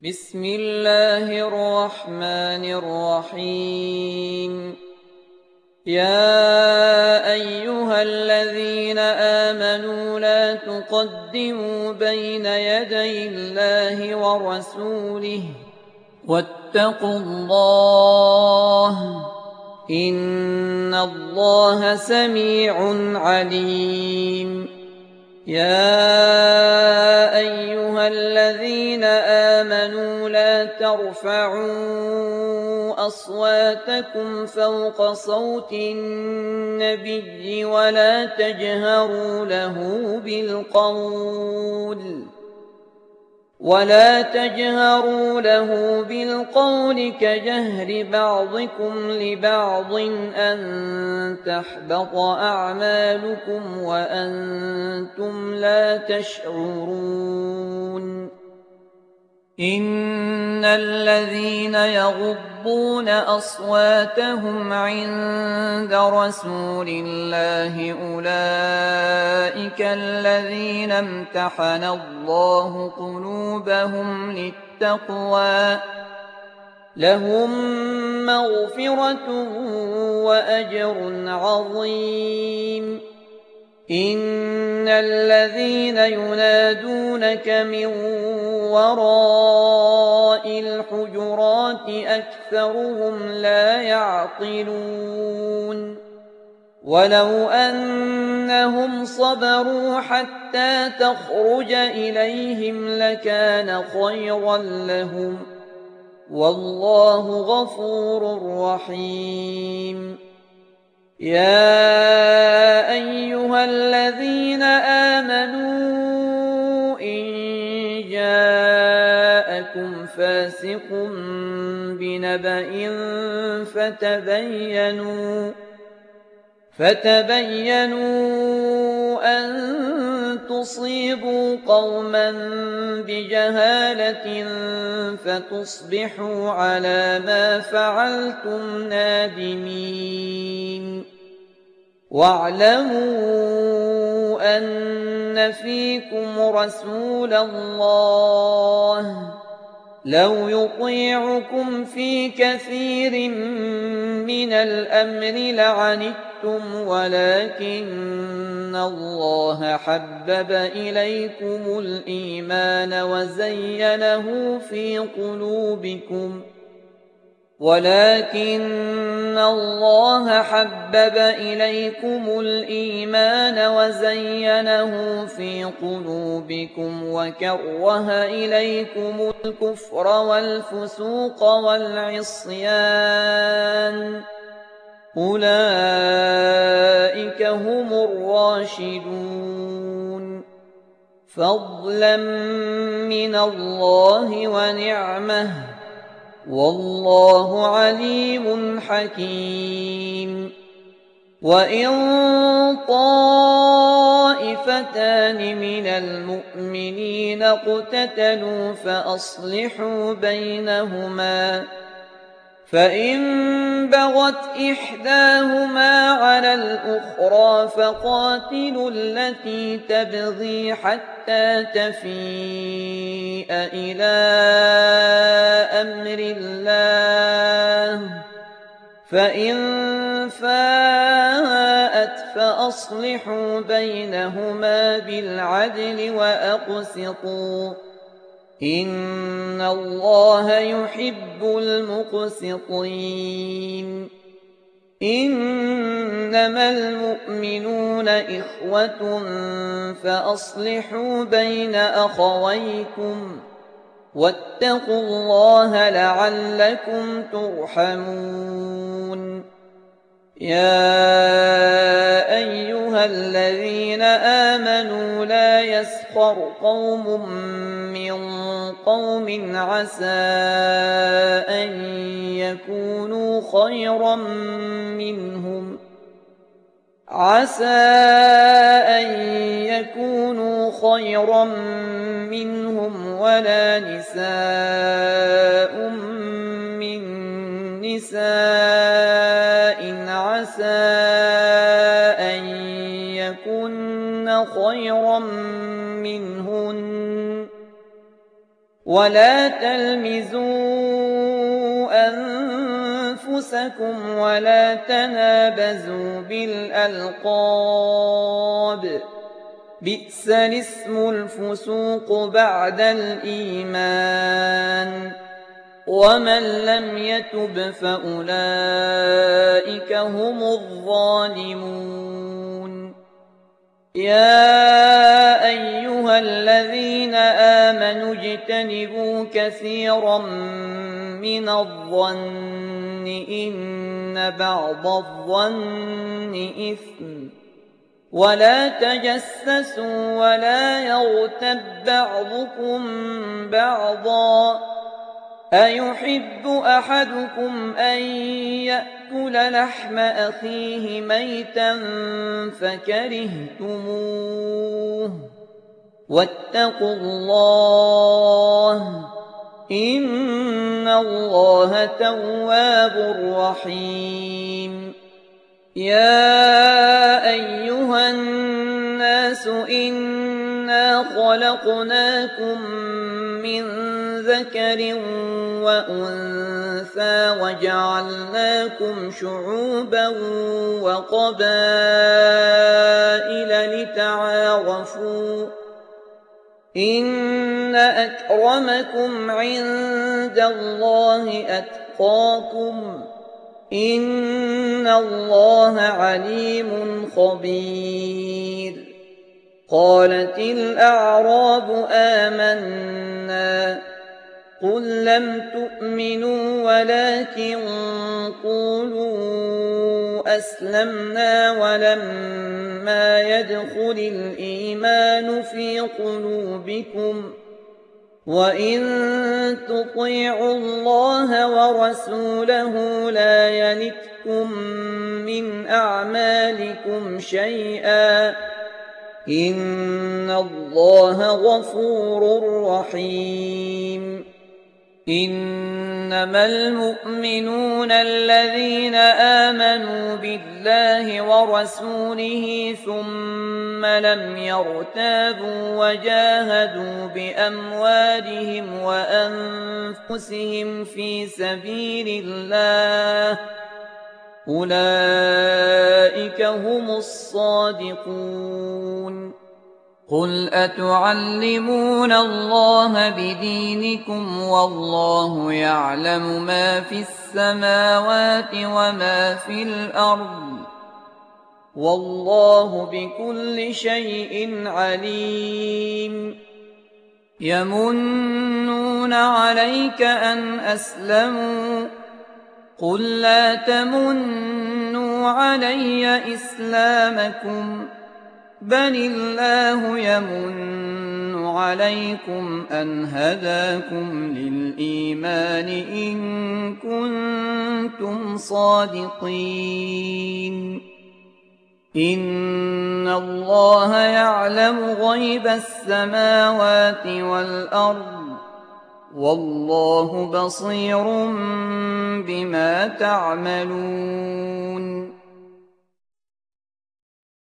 بسم الله الرحمن الرحيم. يا أيها الذين آمنوا لا تقدموا بين يدي الله ورسوله واتقوا الله إن الله سميع عليم. يا أيها الذين آمنوا لا ترفعوا أصواتكم فوق صوت النبي ولا تجهروا له بالقول كجهر بعضكم لبعض أن تحبط أعمالكم وأنتم لا تشعرون. إن الذين يغضون أصواتهم عند رسول الله أولئك الذين امتحن الله قلوبهم للتقوى لهم مغفرة وأجر عظيم. إن الذين ينادونك من وراء الحجرات أكثرهم لا يعقلون. ولو أنهم صبروا حتى تخرج إليهم لكان خيرا لهم والله غفور رحيم. يا أيها الذين آمنوا إن جاءكم فاسق بنبأ فتبينوا أن تصيبوا قوما بجهالة فتصبحوا على ما فعلتم نادمين. واعلموا أن فيكم رسول الله لو يطيعكم في كثير من الأمر لعنتم ولكن الله حبب إليكم الإيمان وزينه في قلوبكم وكره إليكم الكفر والفسوق والعصيان أولئك هم الراشدون فضلا من الله ونعمه والله عليم حكيم. وإن طائفتان من المؤمنين اقتتلوا فأصلحوا بينهما فإن بغت إحداهما على الأخرى فقاتلوا التي تبغي حتى تفيء إلى أمر الله فإن فاءت فأصلحوا بينهما بالعدل وأقسطوا إن الله يحب المقسطين. إنما المؤمنون إخوة فأصلحوا بين أخويكم واتقوا الله لعلكم ترحمون. يا أيها الذين آمنوا لا يسخر قوم من قوم عسى أن يكونوا خيرا منهم ولا نساء من نساء عسى أن يكن خيرا منهن ولا تلمزوا أنفسكم ولا تنابزوا بالألقاب بئس الاسم الفسوق بعد الإيمان ومن لم يتب فأولئك هم الظالمون يا أيها الذين آمنوا اجتنبوا كثيرا من الظن إن بعض الظن إثم ولا تجسسوا ولا يغتب بعضكم بعضا أيحب أحدكم أن يأكل لحم أخيه ميتا فكرهتموه واتقوا الله إن الله تواب رحيم يا أيها الناس إنا خلقناكم من ذكر وأنثى وجعلناكم شعوبا وقبائل لتعارفوا إن أكرمكم عند الله أتقاكم إن الله عليم خبير قالت الأعراب آمنا قل لم تؤمنوا ولكن قولوا أسلمنا ولما يدخل الإيمان في قلوبكم وإن تطيعوا الله ورسوله لا يلتكم من أعمالكم شيئا إن الله غفور رحيم إنما المؤمنون الذين آمنوا بالله ورسوله ثم لم يرتابوا وجاهدوا بأموالهم وأنفسهم في سبيل الله أولئك هم الصادقون قل أتعلمون الله بدينكم والله يعلم ما في السماوات وما في الأرض والله بكل شيء عليم يمنون عليك أن أسلموا قل لا تمنوا علي إسلامكم بل الله يمن عليكم أن هداكم للإيمان إن كنتم صادقين إن الله يعلم غيب السماوات والأرض والله بصير بما تعملون